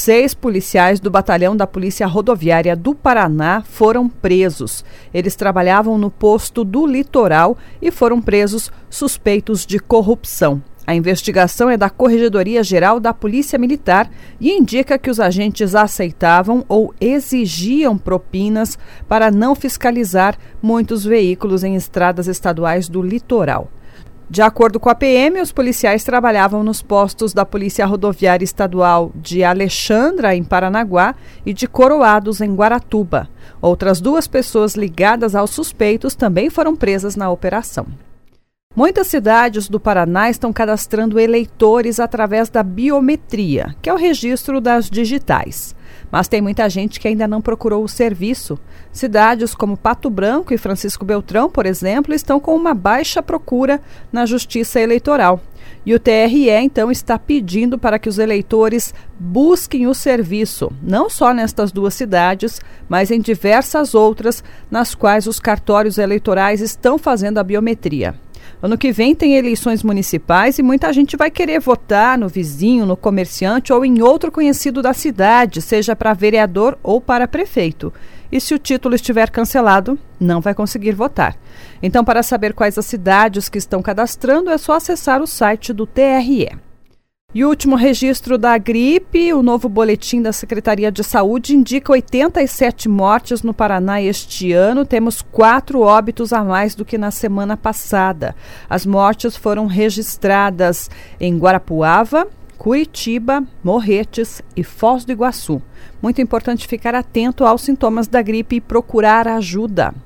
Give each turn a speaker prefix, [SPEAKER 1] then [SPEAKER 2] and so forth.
[SPEAKER 1] 6 policiais do batalhão da Polícia Rodoviária do Paraná foram presos. Eles trabalhavam no posto do Litoral e foram presos suspeitos de corrupção. A investigação é da Corregedoria Geral da Polícia Militar e indica que os agentes aceitavam ou exigiam propinas para não fiscalizar muitos veículos em estradas estaduais do litoral. De acordo com a PM, os policiais trabalhavam nos postos da Polícia Rodoviária Estadual de Alexandra, em Paranaguá, e de Coroados, em Guaratuba. Outras 2 pessoas ligadas aos suspeitos também foram presas na operação. Muitas cidades do Paraná estão cadastrando eleitores através da biometria, que é o registro das digitais. Mas tem muita gente que ainda não procurou o serviço. Cidades como Pato Branco e Francisco Beltrão, por exemplo, estão com uma baixa procura na Justiça Eleitoral. E o TRE, então, está pedindo para que os eleitores busquem o serviço, não só nestas 2 cidades, mas em diversas outras, nas quais os cartórios eleitorais estão fazendo a biometria. Ano que vem tem eleições municipais e muita gente vai querer votar no vizinho, no comerciante ou em outro conhecido da cidade, seja para vereador ou para prefeito. E se o título estiver cancelado, não vai conseguir votar. Então, para saber quais as cidades que estão cadastrando, é só acessar o site do TRE. E o último registro da gripe, o novo boletim da Secretaria de Saúde indica 87 mortes no Paraná este ano. Temos 4 óbitos a mais do que na semana passada. As mortes foram registradas em Guarapuava, Curitiba, Morretes e Foz do Iguaçu. Muito importante ficar atento aos sintomas da gripe e procurar ajuda.